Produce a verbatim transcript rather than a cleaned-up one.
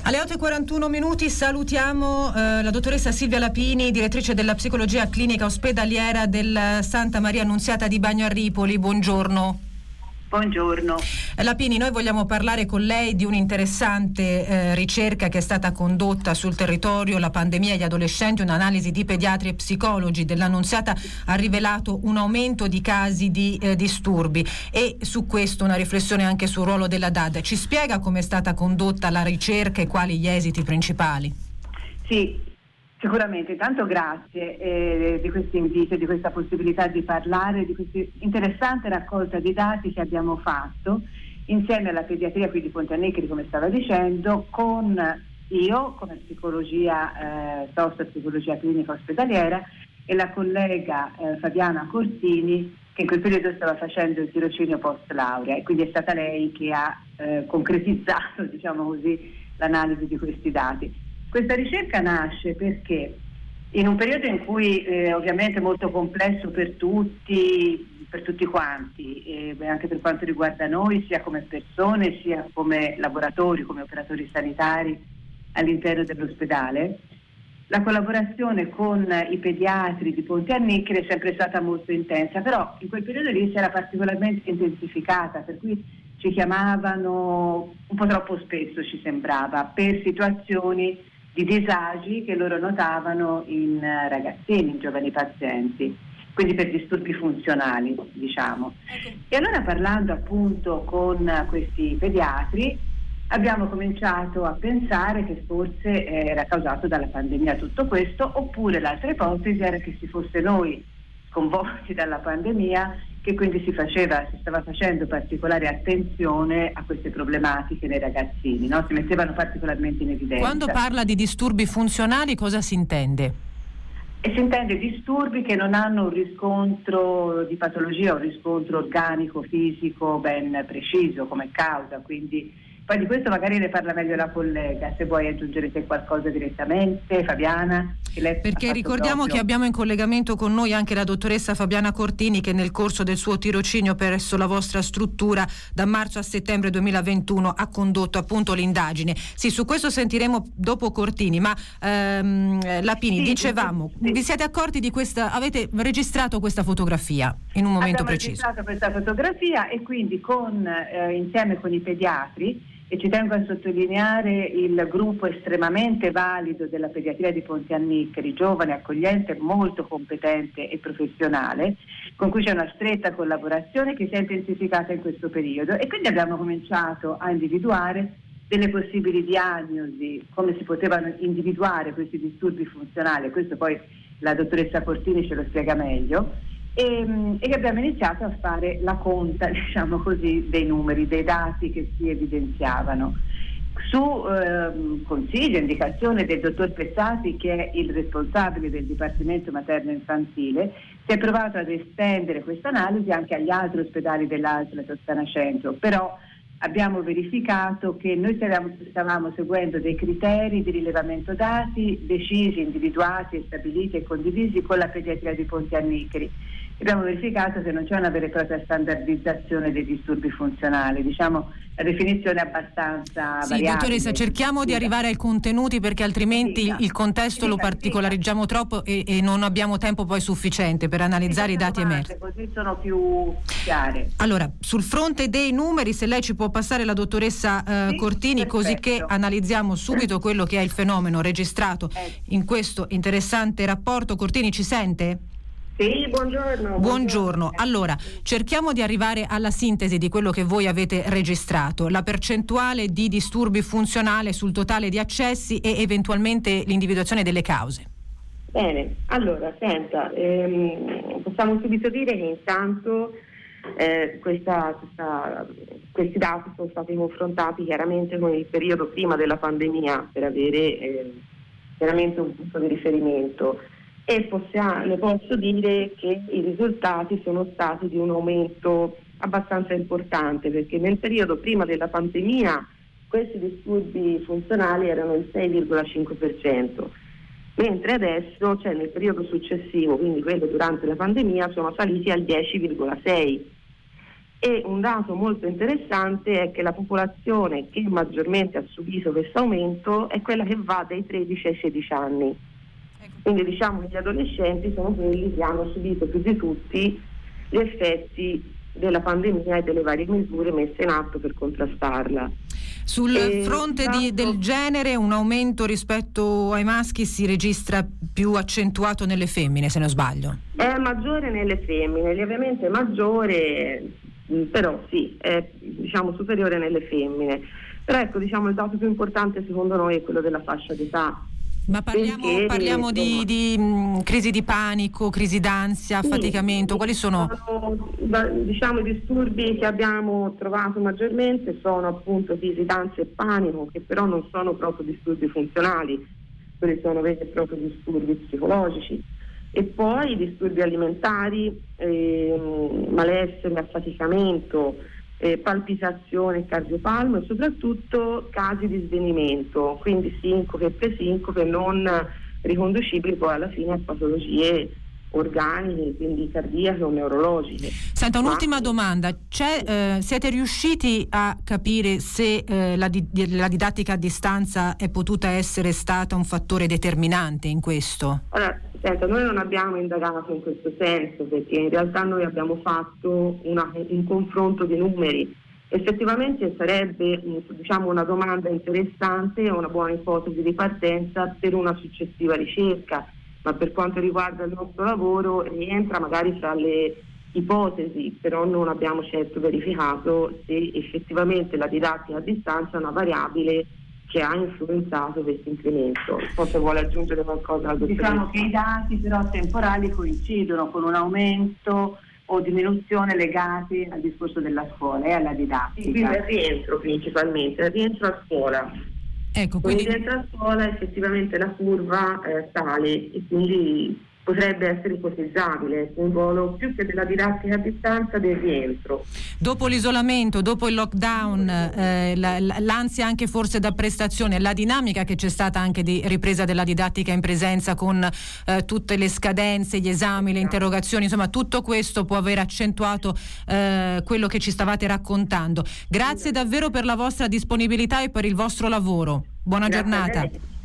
Alle otto e quarantuno minuti salutiamo eh, la dottoressa Silvia Lapini, direttrice della psicologia clinica ospedaliera del Santa Maria Annunziata di Bagno a Ripoli. Buongiorno. Buongiorno. Lapini, noi vogliamo parlare con lei di un'interessante eh, ricerca che è stata condotta sul territorio, la pandemia agli adolescenti, un'analisi di pediatri e psicologi dell'Annunziata ha rivelato un aumento di casi di eh, disturbi, e su questo una riflessione anche sul ruolo della D A D. Ci spiega come è stata condotta la ricerca e quali gli esiti principali? Sì, sicuramente. Intanto grazie eh, di questo invito, di questa possibilità di parlare di questa interessante raccolta di dati che abbiamo fatto insieme alla pediatria qui di Ponte Anneccheri, come stava dicendo, con io come psicologia, eh, socio psicologia clinica ospedaliera, e la collega eh, Fabiana Cortini, che in quel periodo stava facendo il tirocinio post laurea, e quindi è stata lei che ha eh, concretizzato, diciamo così, l'analisi di questi dati. Questa ricerca nasce perché in un periodo in cui eh, ovviamente molto complesso per tutti, per tutti quanti, eh, anche per quanto riguarda noi, sia come persone, sia come laboratori, come operatori sanitari all'interno dell'ospedale, la collaborazione con i pediatri di Ponte Anneccheri è sempre stata molto intensa, però in quel periodo lì si era particolarmente intensificata, per cui ci chiamavano un po' troppo spesso, ci sembrava, per situazioni di disagi che loro notavano in ragazzini, in giovani pazienti, quindi per disturbi funzionali, diciamo. Okay. E allora, parlando appunto con questi pediatri, abbiamo cominciato a pensare che forse era causato dalla pandemia tutto questo, oppure l'altra ipotesi era che si fosse noi coinvolti dalla pandemia, che quindi si faceva, si stava facendo particolare attenzione a queste problematiche nei ragazzini, no? Si mettevano particolarmente in evidenza. Quando parla di disturbi funzionali, cosa si intende? E si intende disturbi che non hanno un riscontro di patologia, un riscontro organico, fisico ben preciso come causa, quindi poi di questo magari ne parla meglio la collega, se vuoi aggiungere te qualcosa direttamente, Fabiana. Che lei Perché ricordiamo proprio che abbiamo in collegamento con noi anche la dottoressa Fabiana Cortini, che nel corso del suo tirocinio presso la vostra struttura da marzo a settembre duemilaventuno ha condotto appunto l'indagine. Sì, su questo sentiremo dopo Cortini, ma ehm, Lapini, sì, dicevamo, sì, sì. Vi siete accorti di questa, avete registrato questa fotografia in un momento Abbiamo preciso? Abbiamo registrato questa fotografia e quindi con, eh, insieme con i pediatri, e ci tengo a sottolineare il gruppo estremamente valido della pediatria di Ponte Anneccheri, giovane, accogliente, molto competente e professionale, con cui c'è una stretta collaborazione che si è intensificata in questo periodo, e quindi abbiamo cominciato a individuare delle possibili diagnosi, come si potevano individuare questi disturbi funzionali. Questo poi la dottoressa Cortini ce lo spiega meglio. E, e abbiamo iniziato a fare la conta, diciamo così, dei numeri, dei dati che si evidenziavano. Su eh, consiglio e indicazione del dottor Pezzati, che è il responsabile del Dipartimento Materno Infantile, si è provato ad estendere questa analisi anche agli altri ospedali dell'A S L Toscana Centro, però abbiamo verificato che noi stavamo, stavamo seguendo dei criteri di rilevamento dati decisi, individuati, stabiliti e condivisi con la pediatria di Ponte Anneccheri. Abbiamo verificato che non c'è una vera e propria standardizzazione dei disturbi funzionali, diciamo la definizione è abbastanza sì, variabile. Dottoressa, cerchiamo di arrivare ai contenuti, perché altrimenti sì, il contesto sì, lo particolareggiamo sì. troppo e, e non abbiamo tempo poi sufficiente per analizzare sì, i dati emersi. Così sono più chiare. Allora, sul fronte dei numeri, se lei ci può passare la dottoressa eh, sì, Cortini, perfetto. Così che analizziamo subito quello che è il fenomeno registrato eh. in questo interessante rapporto. Cortini, ci sente? Sì, buongiorno. Buongiorno. Allora, cerchiamo di arrivare alla sintesi di quello che voi avete registrato, la percentuale di disturbi funzionali sul totale di accessi e eventualmente l'individuazione delle cause. Bene, allora, senta, ehm, possiamo subito dire che intanto eh, questa, questa, questi dati sono stati confrontati chiaramente con il periodo prima della pandemia per avere eh, veramente un punto di riferimento. E possiamo, le posso dire che i risultati sono stati di un aumento abbastanza importante, perché nel periodo prima della pandemia questi disturbi funzionali erano il sei virgola cinque per cento, mentre adesso, cioè nel periodo successivo, quindi quello durante la pandemia, sono saliti al dieci virgola sei per cento. E un dato molto interessante è che la popolazione che maggiormente ha subito questo aumento è quella che va dai tredici ai sedici anni. Quindi diciamo che gli adolescenti sono quelli che hanno subito più di tutti gli effetti della pandemia e delle varie misure messe in atto per contrastarla. Sul e fronte tanto, di, del genere un aumento rispetto ai maschi si registra più accentuato nelle femmine, se non sbaglio. È maggiore nelle femmine, lievemente maggiore, però sì, è diciamo superiore nelle femmine. Però ecco, diciamo il dato più importante secondo noi è quello della fascia d'età. Ma parliamo, Perché, parliamo di, di mh, crisi di panico, crisi d'ansia, sì, affaticamento, quali sono? sono? Diciamo i disturbi che abbiamo trovato maggiormente sono appunto crisi d'ansia e panico, che però non sono proprio disturbi funzionali, quelli sono veri e propri disturbi psicologici. E poi disturbi alimentari, eh, malessere, affaticamento, Eh, palpitazione, cardiopalmo e soprattutto casi di svenimento, quindi sincope e presincope non riconducibili poi alla fine a patologie organiche, quindi cardiache o neurologiche. Senta, un'ultima Ma... domanda, C'è, eh, siete riusciti a capire se eh, la, di- la didattica a distanza è potuta essere stata un fattore determinante in questo? Allora, senta, noi non abbiamo indagato in questo senso, perché in realtà noi abbiamo fatto una, un confronto di numeri. Effettivamente sarebbe diciamo una domanda interessante e una buona ipotesi di partenza per una successiva ricerca, ma per quanto riguarda il nostro lavoro rientra magari fra le ipotesi, però non abbiamo certo verificato se effettivamente la didattica a distanza è una variabile che ha influenzato questo incremento. Forse vuole aggiungere qualcosa al dottoressa? Diciamo che i dati però temporali coincidono con un aumento o diminuzione legati al discorso della scuola e alla didattica. Sì, quindi al rientro principalmente, al rientro a scuola. Ecco, quindi quindi... rientro a scuola effettivamente la curva eh, sale e quindi potrebbe essere ipotizzabile un ruolo più che della didattica a distanza del rientro. Dopo l'isolamento, dopo il lockdown, eh, la, l'ansia anche forse da prestazione, la dinamica che c'è stata anche di ripresa della didattica in presenza con eh, tutte le scadenze, gli esami, le interrogazioni, insomma tutto questo può aver accentuato eh, quello che ci stavate raccontando. Grazie davvero per la vostra disponibilità e per il vostro lavoro. Buona Grazie giornata.